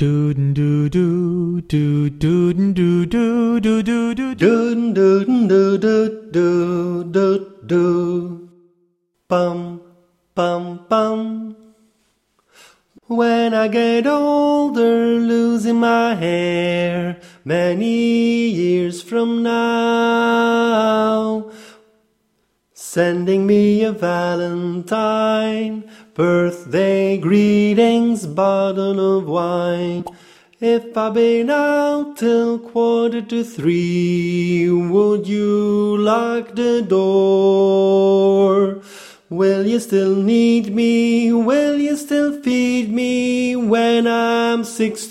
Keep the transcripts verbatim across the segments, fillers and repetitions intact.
Do do do do do do do do do do do do do do do do do do bum bum bum. When I get older, losing my hair, many years from now, sending me a valentine, birthday greetings, bottle of wine. If I've been out till quarter to three, would you lock the door? Will you still need me? Will you still feed me when I'm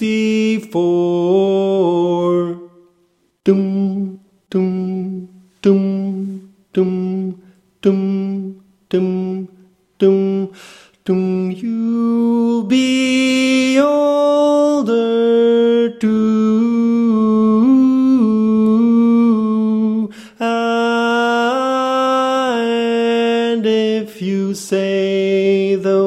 sixty-four? Dum, dum, dum, dum, dum, dum, dum, dum. You'll be older too, and if you say the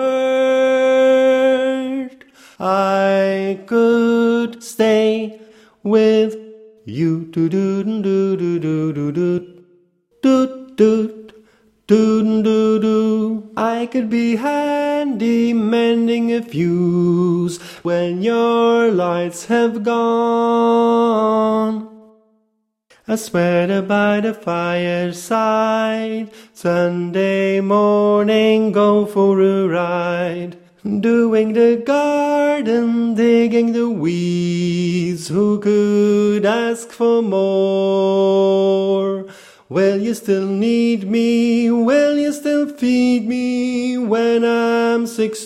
word, I could stay with you. Do do do do do do do do do do do do. I could be handy mending a fuse when your lights have gone. A sweater by the fireside, Sunday morning go for a ride. Doing the garden, digging the weeds, who could ask for more? Will you still need me? Will you still feed me when I'm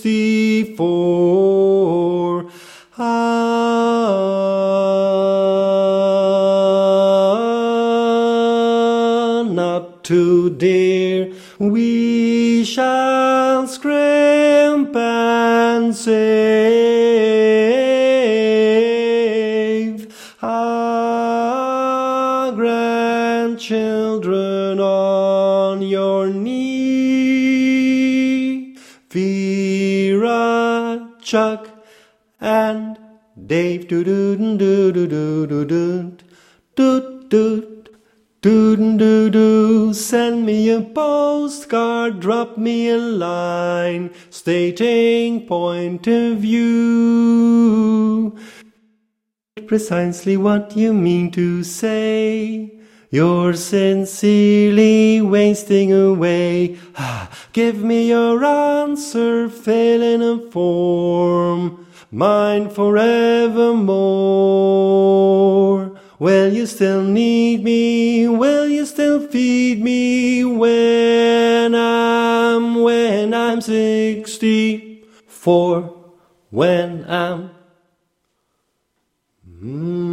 sixty-four? Ah, not too dear. We shall scrimp and save our grandchildren on your knee. Vera, Chuck, and Dave. Do do do do do do do do do. Do do do, send me a postcard, drop me a line, stating point of view. Precisely what you mean to say, you're sincerely wasting away. Give me your answer, fill in a form, mine forevermore. Will you still need me? Will you still feed me when I'm, when I'm sixty-four? When I'm... Mm.